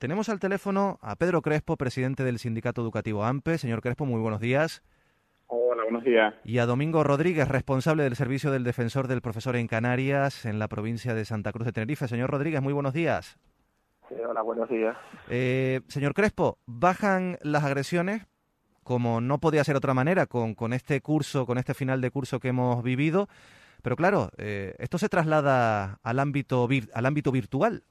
Tenemos al teléfono a Pedro Crespo, presidente del Sindicato Educativo AMPE. Señor Crespo, muy buenos días. Hola, buenos días. Y a Domingo Rodríguez, responsable del Servicio del Defensor del Profesor en Canarias, en la provincia de Santa Cruz de Tenerife. Señor Rodríguez, muy buenos días. Sí, hola, buenos días. Señor Crespo, bajan las agresiones, como no podía ser otra manera, con este curso, con este final de curso que hemos vivido. Pero claro, esto se traslada al ámbito virtual.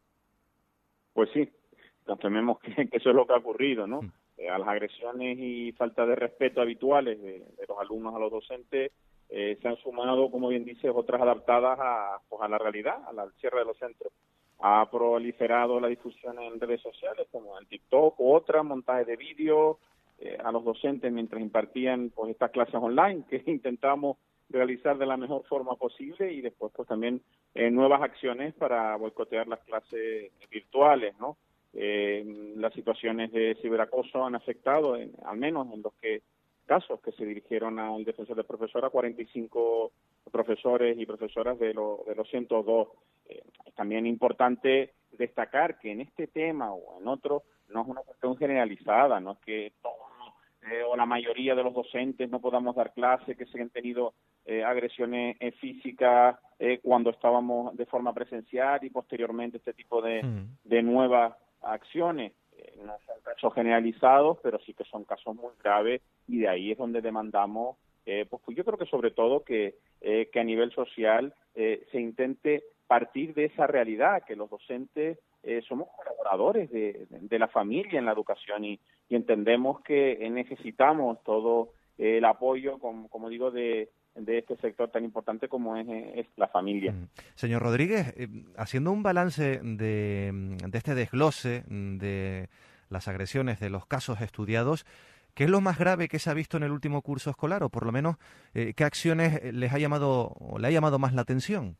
Pues sí, nos tememos que eso es lo que ha ocurrido, ¿no? A las agresiones y falta de respeto habituales de los alumnos a los docentes se han sumado, como bien dices, otras adaptadas a la realidad, al cierre de los centros. Ha proliferado la difusión en redes sociales, como en TikTok u otras, montajes de vídeos a los docentes mientras impartían pues estas clases online que intentamos realizar de la mejor forma posible, y después pues también nuevas acciones para boicotear las clases virtuales, ¿no? Las situaciones de ciberacoso han afectado, al menos en los casos que se dirigieron al defensor del profesor, a 45 profesores y profesoras de los 102. Es también importante destacar que en este tema o en otro no es una cuestión generalizada, no es que todos o la mayoría de los docentes no podamos dar clase, que se han tenido agresiones físicas cuando estábamos de forma presencial y posteriormente este tipo de nuevas acciones. No son casos generalizados, pero sí que son casos muy graves, y de ahí es donde demandamos, pues yo creo que sobre todo que a nivel social se intente partir de esa realidad, que los docentes somos colaboradores de la familia en la educación, y entendemos que necesitamos todo el apoyo, como digo, de este sector tan importante como es la familia. Señor Rodríguez, haciendo un balance de este desglose de las agresiones, de los casos estudiados, ¿qué es lo más grave que se ha visto en el último curso escolar? O por lo menos, ¿qué acciones les ha llamado o le ha llamado más la atención?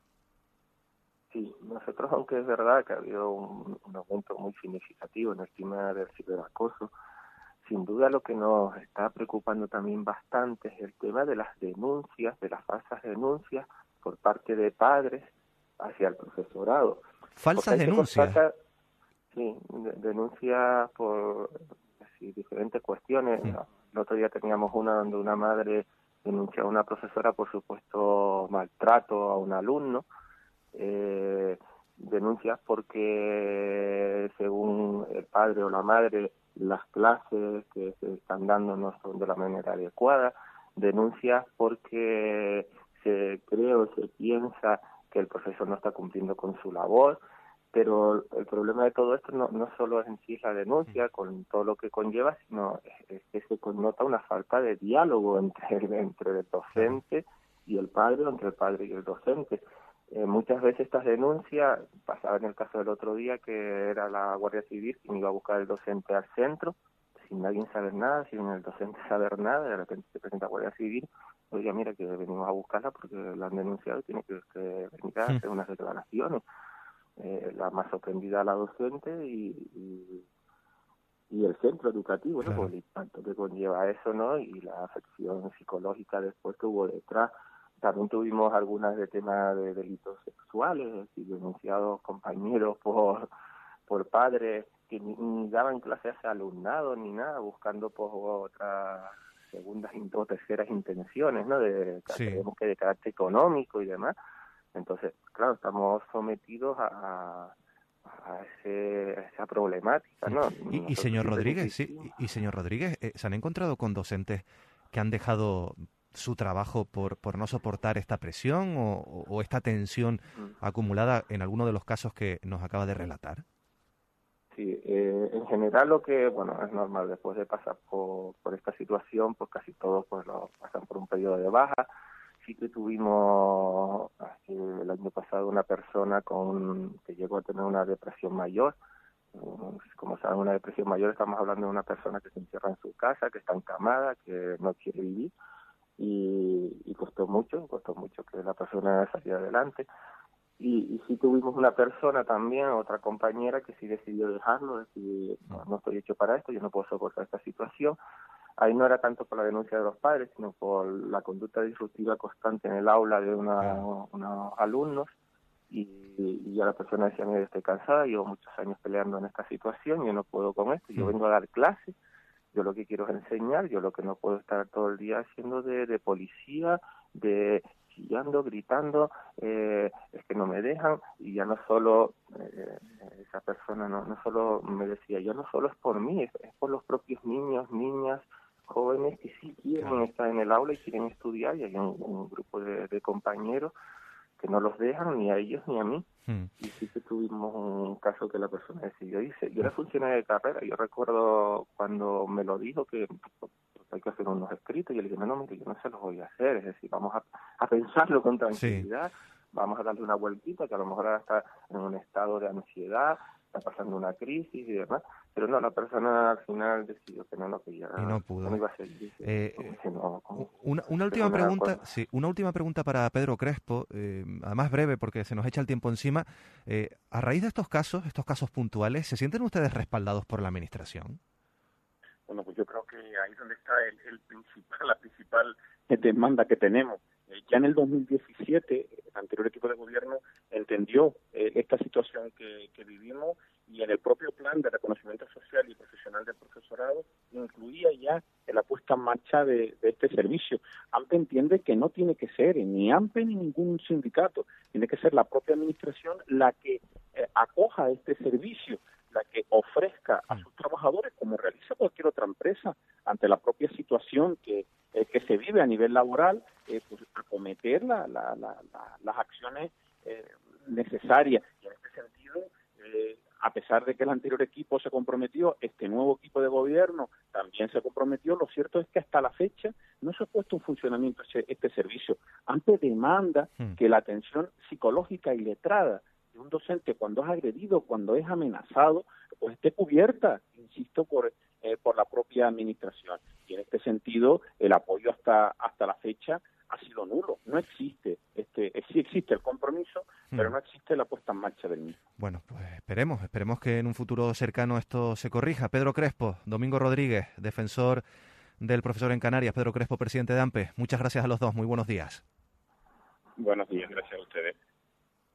Sí, nosotros, aunque es verdad que ha habido un aumento muy significativo en el tema del ciberacoso, sin duda lo que nos está preocupando también bastante es el tema de las denuncias, de las falsas denuncias por parte de padres hacia el profesorado. ¿Falsas denuncias? Sí, denuncias por diferentes cuestiones. El otro día teníamos una donde una madre denunció a una profesora por supuesto maltrato a un alumno. Denuncias porque según el padre o la madre las clases que se están dando no son de la manera adecuada, denuncias porque se cree o se piensa que el profesor no está cumpliendo con su labor, pero el problema de todo esto no solo es en sí la denuncia con todo lo que conlleva, sino es que se connota una falta de diálogo entre el docente y el padre, o entre el padre y el docente. Muchas veces estas denuncias, pasaba en el caso del otro día que era la Guardia Civil quien iba a buscar al docente al centro, sin nadie saber nada, sin el docente saber nada, de repente se presenta la Guardia Civil, oiga, mira que venimos a buscarla porque la han denunciado y tiene que venir a hacer unas declaraciones. La más sorprendida a la docente y el centro educativo, ¿no? Por el impacto que conlleva eso, ¿no? Y la afección psicológica después que hubo detrás. También tuvimos algunas de temas de delitos sexuales, y denunciados compañeros por padres que ni daban clases a alumnado ni nada, buscando pues otras segundas o terceras intenciones, ¿no? Creemos que de carácter económico y demás. Entonces, claro, estamos sometidos a esa problemática, ¿no? Y señor Rodríguez, señor Rodríguez, ¿se han encontrado con docentes que han dejado su trabajo por no soportar esta presión o esta tensión acumulada en alguno de los casos que nos acaba de relatar? Sí, en general lo que, bueno, es normal, después de pasar por esta situación, pues casi todos pues lo pasan por un periodo de baja. Sí que tuvimos el año pasado una persona que llegó a tener una depresión mayor. Como saben, una depresión mayor, estamos hablando de una persona que se encierra en su casa, que está encamada, que no quiere vivir, y costó mucho que la persona saliera adelante. Y sí tuvimos una persona también, otra compañera, que sí decidió dejarlo, decir, no estoy hecho para esto, yo no puedo soportar esta situación. Ahí no era tanto por la denuncia de los padres, sino por la conducta disruptiva constante en el aula de unos alumnos, y ya la persona decía, mira, estoy cansada, llevo muchos años peleando en esta situación, yo no puedo con esto, yo vengo a dar clases, yo lo que quiero es enseñar, yo lo que no puedo estar todo el día haciendo de policía, de chillando, gritando, es que no me dejan, y ya no solo, esa persona no solo me decía, ya no solo es por mí, es por los propios niños, niñas, jóvenes que sí quieren estar en el aula y quieren estudiar, y hay un grupo de compañeros que no los dejan ni a ellos ni a mí. Y sí que tuvimos un caso que la persona decidió irse. Yo era funcionario de carrera, yo recuerdo cuando me lo dijo que hay que hacer unos escritos, y yo le dije, no, mire, yo no se los voy a hacer, es decir, vamos a pensarlo con tranquilidad, vamos a darle una vueltita, que a lo mejor ahora está en un estado de ansiedad, está pasando una crisis y demás, pero no, la persona al final decidió que que ya y no pudo. No iba a seguir. Una última pregunta, una última pregunta para Pedro Crespo, además breve porque se nos echa el tiempo encima. A raíz de estos casos puntuales, ¿se sienten ustedes respaldados por la administración? Bueno, pues yo creo que ahí es donde está la principal demanda que tenemos. Ya en el 2017, el anterior equipo de gobierno entendió esta situación que vivimos, y en el propio plan de reconocimiento social y profesional del profesorado incluía ya la puesta en marcha de este servicio. AMPE entiende que no tiene que ser ni AMPE ni ningún sindicato, tiene que ser la propia administración la que acoja este servicio, la que ofrezca a sus trabajadores, como realiza cualquier otra empresa, ante la propia situación que se vive a nivel laboral, pues acometer las acciones necesarias. Y en este sentido, a pesar de que el anterior equipo se comprometió, este nuevo equipo de gobierno también se comprometió. Lo cierto es que hasta la fecha no se ha puesto en funcionamiento este servicio. AMPE demanda que la atención psicológica y letrada de un docente cuando es agredido, cuando es amenazado, pues esté cubierta, insisto, por la propia administración. Y en este sentido, el apoyo hasta la fecha ha sido nulo. No existe, sí existe el compromiso, pero no existe la puesta en marcha del mismo. Bueno, pues esperemos que en un futuro cercano esto se corrija. Pedro Crespo, Domingo Rodríguez, defensor del profesor en Canarias, Pedro Crespo, presidente de AMPE. Muchas gracias a los dos, muy buenos días. Buenos días, gracias a ustedes.